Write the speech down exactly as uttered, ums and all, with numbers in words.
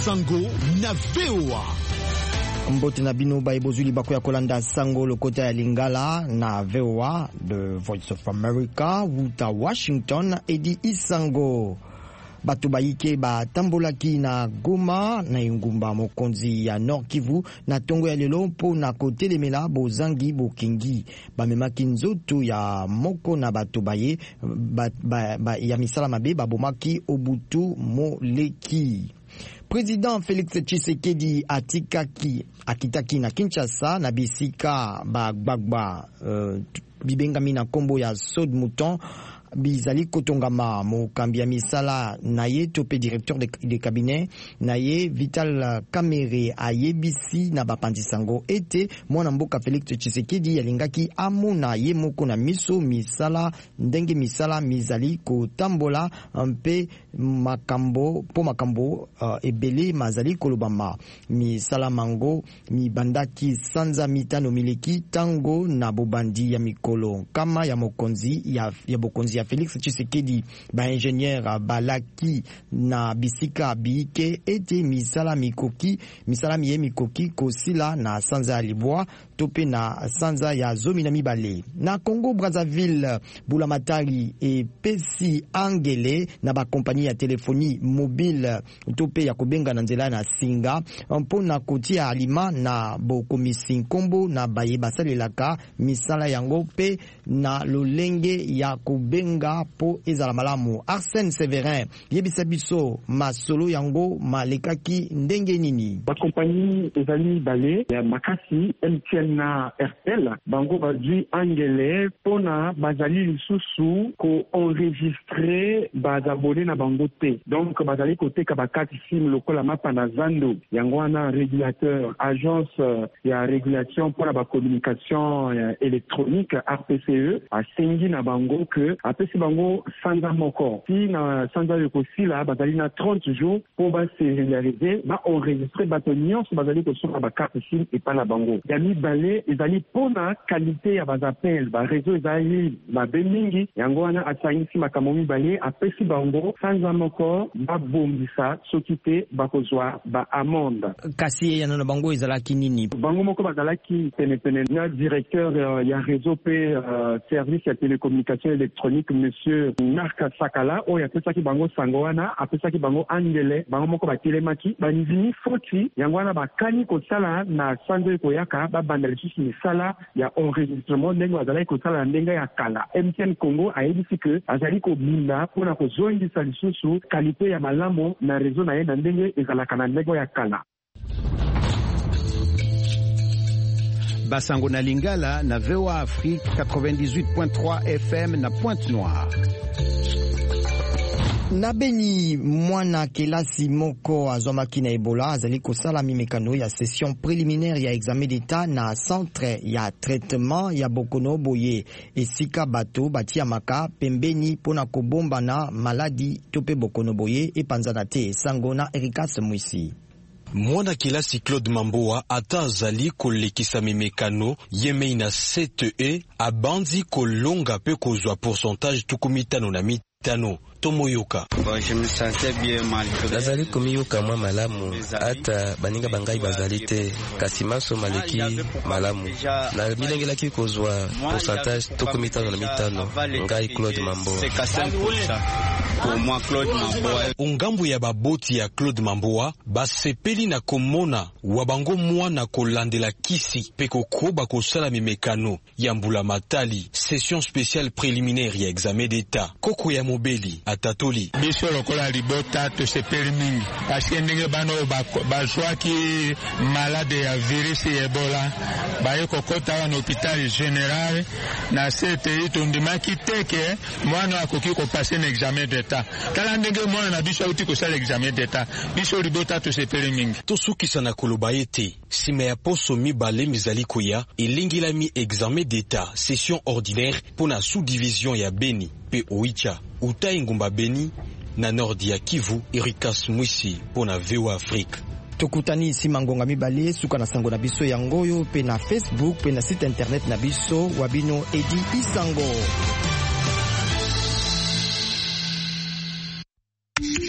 Sango na V O A. Mbote na bino ba ebozuli bako ya kolanda sango lokota ya Lingala na V O A, The Voice of America, wuta Washington, edi isango. Bato bayike ba tambolaki na Goma na ingumba mokonzi ya Nord Kivu na tongo ya lelo mpo na kotelemela bozangi bokingi bamemaki nzoto ya moko na bato baye ba, ba, ba, ya misala mabe babomaki Obutu Moleki. Président Félix Tshisekedi atikaki akitaki na Kinshasa na bisika ba gbagba uh, bibengami na kombo ya Sod Mouton bizali kotongama mokambi ya misala na ye tope directeur de, de cabinet na ye Vital Kamerhe ayebisi na bapanzi sango ete mwana mboka Félix Tshisekedi alingaki amona ye moko na miso misala ndenge misala mizali kotambola mpe makambo po makambo uh, ebele mazali kolobama misala mango mibandaki sanza mitano mileki tango na bobandi ya mikolo kama ya mokonzi ya, ya bokonzi ya Félix Tshisekedi ba ingénieur balaki na bisika biike ete misala mikoki misala miye mikoki kosila na sanza ya libwa tope na sanza ya zomi na mibale na Congo Brazzaville Bulamatari e pesi angele na ba kompani ya telefoni mobile tope ya kobenga na nzela na singa mpo na kotia alima na bokomisi nkombo na baye basalelaka misala yango pe na lolenge ya kobenga po ezala malamu. Arsène Severin yebisa biso masolo yango malekaki ndenge nini. Ba kompani ezali bale ya makasi M T N na R T L bango bazwi angele pona bazali lisusu ko enregistrer bazabone na bango te. Donc bazali koteka bakati sim lokola mapa na zando yango wana régulateur agence ya régulation pour la communication électronique R P C E asengi na bango que apesi bango sanza moko si na sanza yokosi la bazali na trente jours pour ba se régulariser ba enregistrer bato nyonso bazali kosoka ba carte sim et pas na bango ya mibale ezali pona qualité ya bazapel ba réseau ezali ba bemingi yango wana atangisi makambo mibale apesi bango sanza moko ba bombisa soki te bakozwa ba amende. Kasi ya na bango ezalaki nini? Bango moko bazalaki pene pene na directeur uh, ya réseau pe uh, service ya télécommunication électronique monsieur Marc Sakala oyo apesaki bango sango wana apesaki bango angele bango moko batelemaki banzini foti yango wana bakani kosala na sango ekoyaka babanda lisusu misala ya enregistrement ndenge bazalaki kosala na ndenge ya kala. M T N Congo ayebisi ke azali kobinda mpona kozongisa lisusu kalite ya malamu na réseau na ye na ndenge ezalaka na ndenge ya kala. Basango na Lingala na V O A Afrique quatre-vingt-dix-huit point trois F M na Pointe-Noire. Na Beni mwana kelasi moko azomaki na Ebola azali kosala mimekano ya session préliminaire ya examen d'état na centre ya traitement ya Bokono Boye esika bato batia maka pembeni pona kobomba na maladi tope Bokono Boye epanzana te sango na Erikas Mwisi. Mwana kilasi Claude Mamboa ata azali kolekisa mimekano yemei na C T E abandi kolonga pe kozwa pourcentage tukumitano na mitano. Tomoyoka. Bon, je me sentais bien malgré. Nazali komiyoka mwa malamu ata baninga bangai bazali te kasi maso maleki malamu na bilengelaki kozwa pourcentage tukumitano na mitano ngai Claude Mamboa. Pour moi Claude Mamboa. Ungambu ya baboti ya Claude Mamboa basepeli na komona wabango mwana kolandela kisi pe kokoba kosala mimekano ya mbula matali session spéciale préliminaire ya examen d'état koko ya mobeli atatoli biso lokola libota to sepeli mingi parce que ndenge bano bazwaki malade ya virus ya Ebola baye kokota na hôpital général na C T I tondimaki teke mwana akoki kopase na examen d'état kala ndenge mwana na biso uti kosala examen d'état biso libota to sepeli mingi tosukisa na koloba ete sima ya poso mibale mizali koya elingilami examen d'état session ordinaire pona sous-division ya Beni pe Oicha utai ngumba Beni na Nord ya Kivu. Erikas Mwisi pona V O A Afrique. Tokutani isi mangonga mibale suka na sango na biso yangoyo pe na Facebook pe na site internet na biso wabino edi isango.